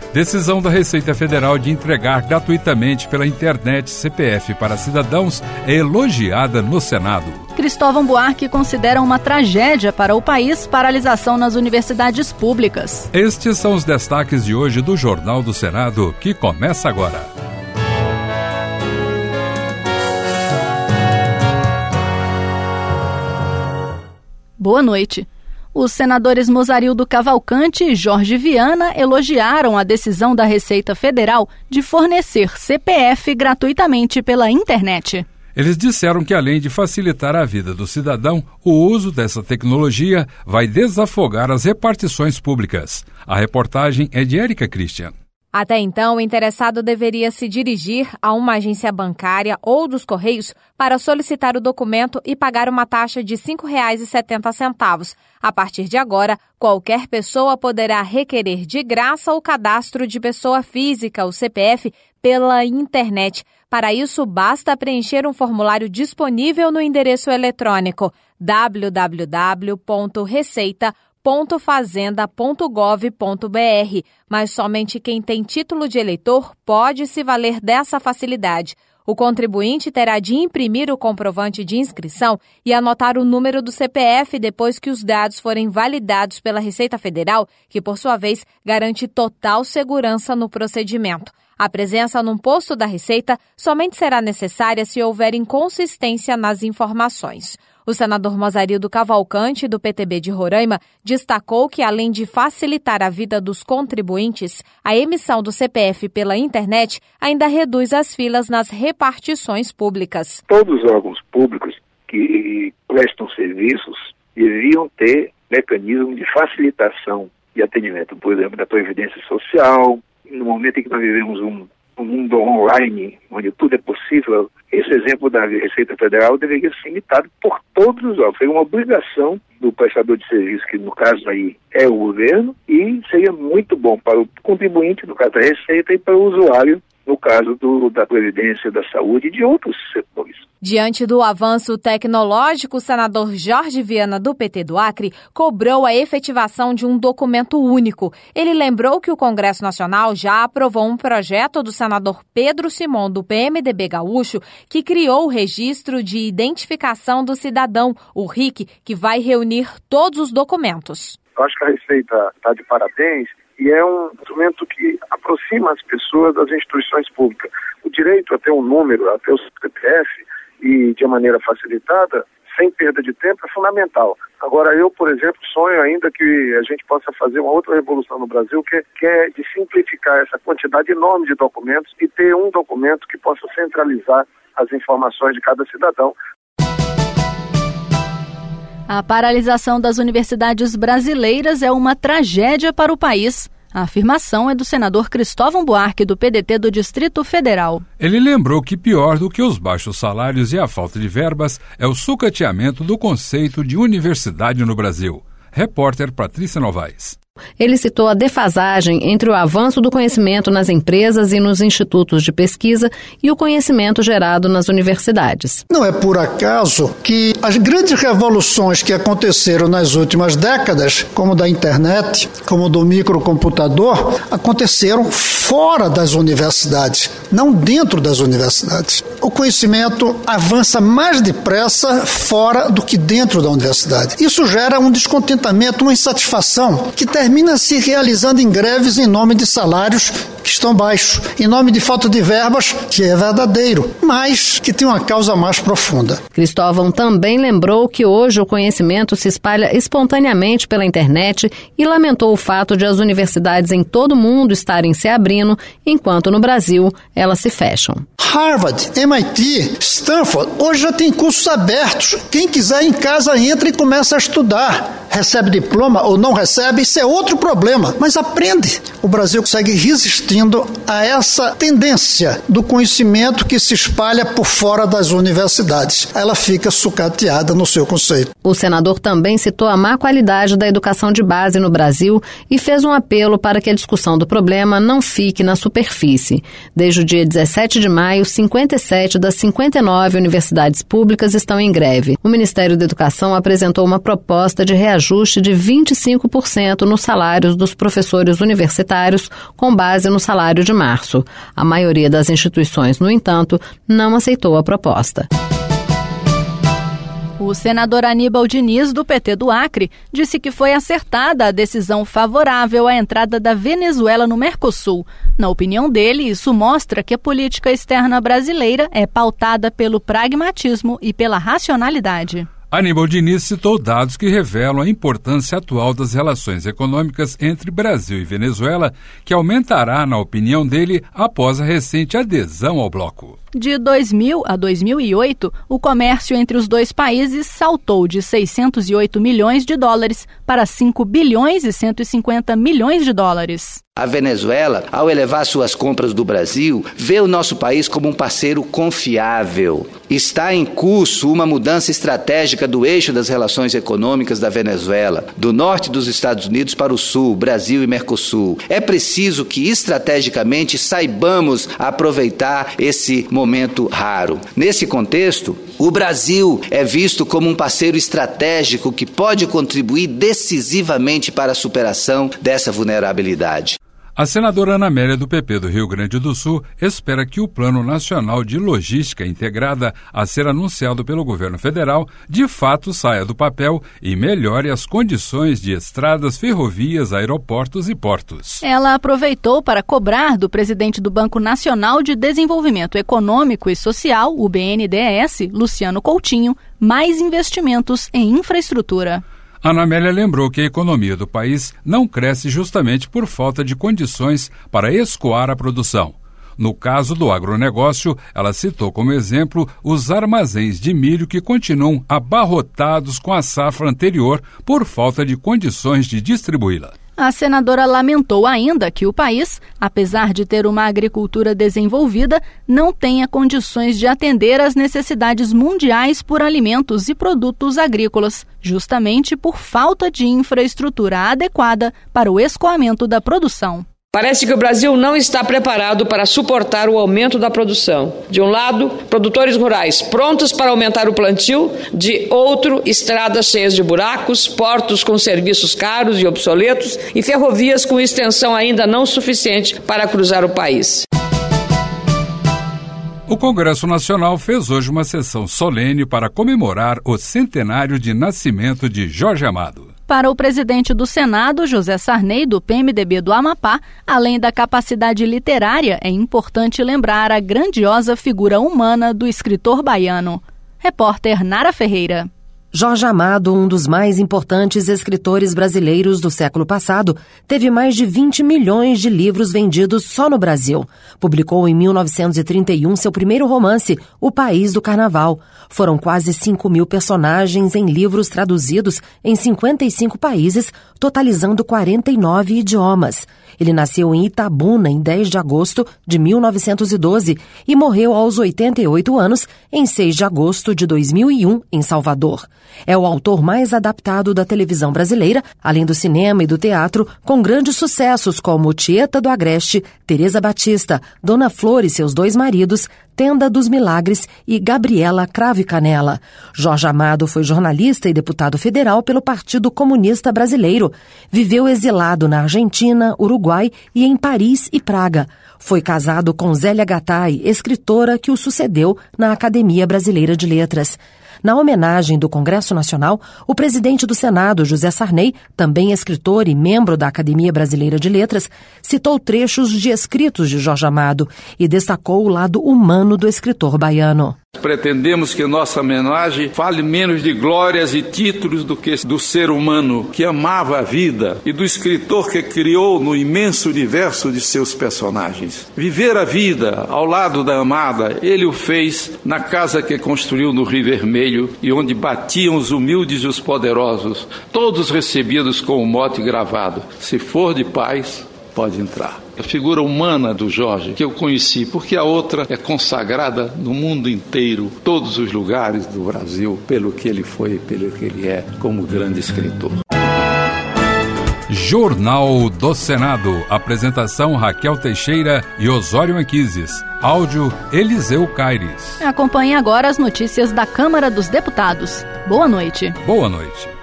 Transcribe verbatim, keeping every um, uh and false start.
Decisão da Receita Federal de entregar gratuitamente pela internet C P F para cidadãos é elogiada no Senado. Cristóvão Buarque considera uma tragédia para o país paralisação nas universidades públicas. Estes são os destaques de hoje do Jornal do Senado, que começa agora. Boa noite. Os senadores Mozarildo Cavalcante e Jorge Viana elogiaram a decisão da Receita Federal de fornecer C P F gratuitamente pela internet. Eles disseram que, além de facilitar a vida do cidadão, o uso dessa tecnologia vai desafogar as repartições públicas. A reportagem é de Érica Christian. Até então, o interessado deveria se dirigir a uma agência bancária ou dos Correios para solicitar o documento e pagar uma taxa de cinco reais e setenta centavos. A partir de agora, qualquer pessoa poderá requerer de graça o cadastro de pessoa física, o C P F, pela internet. Para isso, basta preencher um formulário disponível no endereço eletrônico w w w ponto receita ponto fazenda ponto gov ponto b r, mas somente quem tem título de eleitor pode se valer dessa facilidade. O contribuinte terá de imprimir o comprovante de inscrição e anotar o número do C P F depois que os dados forem validados pela Receita Federal, que, por sua vez, garante total segurança no procedimento. A presença num posto da Receita somente será necessária se houver inconsistência nas informações. O senador Mozarildo Cavalcante, do P T B de Roraima, destacou que, além de facilitar a vida dos contribuintes, a emissão do C P F pela internet ainda reduz as filas nas repartições públicas. Todos os órgãos públicos que prestam serviços deviam ter mecanismos de facilitação de atendimento, por exemplo, da Previdência Social. No momento em que nós vivemos um, um mundo online, onde tudo é possível, esse exemplo da Receita Federal deveria ser imitado por todos os órgãos. Seria uma obrigação do prestador de serviço, que no caso aí é o governo, e seria muito bom para o contribuinte, no caso da Receita, e para o usuário, no caso do, da Previdência, da Saúde e de outros setores. Diante do avanço tecnológico, o senador Jorge Viana, do P T do Acre, cobrou a efetivação de um documento único. Ele lembrou que o Congresso Nacional já aprovou um projeto do senador Pedro Simon, do P M D B gaúcho, que criou o Registro de Identificação do Cidadão, o R I C, que vai reunir todos os documentos. Eu acho que a Receita está de parabéns e é um instrumento que aproxima as pessoas das instituições públicas. O direito a ter um número, a ter o C P F, e de maneira facilitada, sem perda de tempo, é fundamental. Agora, eu, por exemplo, sonho ainda que a gente possa fazer uma outra revolução no Brasil, que, que é de simplificar essa quantidade enorme de documentos e ter um documento que possa centralizar as informações de cada cidadão. A paralisação das universidades brasileiras é uma tragédia para o país. A afirmação é do senador Cristóvão Buarque, do P D T do Distrito Federal. Ele lembrou que pior do que os baixos salários e a falta de verbas é o sucateamento do conceito de universidade no Brasil. Repórter Patrícia Novaes. Ele citou a defasagem entre o avanço do conhecimento nas empresas e nos institutos de pesquisa e o conhecimento gerado nas universidades. Não é por acaso que as grandes revoluções que aconteceram nas últimas décadas, como da internet, como do microcomputador, aconteceram fora das universidades, não dentro das universidades. O conhecimento avança mais depressa fora do que dentro da universidade. Isso gera um descontentamento, uma insatisfação que termina se realizando em greves em nome de salários que estão baixos, em nome de falta de verbas, que é verdadeiro, mas que tem uma causa mais profunda. Cristóvão também lembrou que hoje o conhecimento se espalha espontaneamente pela internet e lamentou o fato de as universidades em todo o mundo estarem se abrindo, enquanto no Brasil elas se fecham. Harvard, M I T, Stanford, hoje já tem cursos abertos. Quem quiser em casa entra e começa a estudar. Recebe diploma ou não recebe, isso é outro problema, mas aprende. O Brasil segue resistindo a essa tendência do conhecimento que se espalha por fora das universidades. Ela fica sucateada no seu conceito. O senador também citou a má qualidade da educação de base no Brasil e fez um apelo para que a discussão do problema não fique na superfície. Desde o dia dezessete de maio, cinquenta e sete sete das cinquenta e nove universidades públicas estão em greve. O Ministério da Educação apresentou uma proposta de reajuste de vinte e cinco por cento nos salários dos professores universitários, com base no salário de março. A maioria das instituições, no entanto, não aceitou a proposta. O senador Aníbal Diniz, do P T do Acre, disse que foi acertada a decisão favorável à entrada da Venezuela no Mercosul. Na opinião dele, isso mostra que a política externa brasileira é pautada pelo pragmatismo e pela racionalidade. Aníbal Diniz citou dados que revelam a importância atual das relações econômicas entre Brasil e Venezuela, que aumentará, na opinião dele, após a recente adesão ao bloco. De dois mil a dois mil e oito, o comércio entre os dois países saltou de seiscentos e oito milhões de dólares para cinco bilhões e cento e cinquenta milhões de dólares. A Venezuela, ao elevar suas compras do Brasil, vê o nosso país como um parceiro confiável. Está em curso uma mudança estratégica do eixo das relações econômicas da Venezuela, do norte dos Estados Unidos para o sul, Brasil e Mercosul. É preciso que estrategicamente saibamos aproveitar esse momento raro. Nesse contexto, o Brasil é visto como um parceiro estratégico que pode contribuir decisivamente para a superação dessa vulnerabilidade. A senadora Ana Amélia, do P P do Rio Grande do Sul, espera que o Plano Nacional de Logística Integrada a ser anunciado pelo governo federal de fato saia do papel e melhore as condições de estradas, ferrovias, aeroportos e portos. Ela aproveitou para cobrar do presidente do Banco Nacional de Desenvolvimento Econômico e Social, o B N D E S, Luciano Coutinho, mais investimentos em infraestrutura. Ana Amélia lembrou que a economia do país não cresce justamente por falta de condições para escoar a produção. No caso do agronegócio, ela citou como exemplo os armazéns de milho que continuam abarrotados com a safra anterior por falta de condições de distribuí-la. A senadora lamentou ainda que o país, apesar de ter uma agricultura desenvolvida, não tenha condições de atender às necessidades mundiais por alimentos e produtos agrícolas, justamente por falta de infraestrutura adequada para o escoamento da produção. Parece que o Brasil não está preparado para suportar o aumento da produção. De um lado, produtores rurais prontos para aumentar o plantio, de outro, estradas cheias de buracos, portos com serviços caros e obsoletos e ferrovias com extensão ainda não suficiente para cruzar o país. O Congresso Nacional fez hoje uma sessão solene para comemorar o centenário de nascimento de Jorge Amado. Para o presidente do Senado, José Sarney, do P M D B do Amapá, além da capacidade literária, é importante lembrar a grandiosa figura humana do escritor baiano. Repórter Nara Ferreira. Jorge Amado, um dos mais importantes escritores brasileiros do século passado, teve mais de vinte milhões de livros vendidos só no Brasil. Publicou em mil novecentos e trinta e um seu primeiro romance, O País do Carnaval. Foram quase cinco mil personagens em livros traduzidos em cinquenta e cinco países, totalizando quarenta e nove idiomas. Ele nasceu em Itabuna em dez de agosto de mil novecentos e doze e morreu aos oitenta e oito anos em seis de agosto de dois mil e um, em Salvador. É o autor mais adaptado da televisão brasileira, além do cinema e do teatro, com grandes sucessos como Tieta do Agreste, Teresa Batista, Dona Flor e seus dois maridos, Tenda dos Milagres e Gabriela Cravo e Canela. Jorge Amado foi jornalista e deputado federal pelo Partido Comunista Brasileiro. Viveu exilado na Argentina, Uruguai e em Paris e Praga. Foi casado com Zélia Gattai, escritora que o sucedeu na Academia Brasileira de Letras. Na homenagem do Congresso Nacional, o presidente do Senado, José Sarney, também escritor e membro da Academia Brasileira de Letras, citou trechos de escritos de Jorge Amado e destacou o lado humano do escritor baiano. Pretendemos que nossa homenagem fale menos de glórias e títulos do que do ser humano que amava a vida e do escritor que criou no imenso universo de seus personagens. Viver a vida ao lado da amada, ele o fez na casa que construiu no Rio Vermelho e onde batiam os humildes e os poderosos, todos recebidos com o mote gravado: se for de paz, pode entrar. A figura humana do Jorge que eu conheci, porque a outra é consagrada no mundo inteiro, todos os lugares do Brasil, pelo que ele foi e pelo que ele é como grande escritor. Jornal do Senado. Apresentação Raquel Teixeira e Osório Anquises. Áudio Eliseu Caires. Acompanhe agora as notícias da Câmara dos Deputados. Boa noite. Boa noite.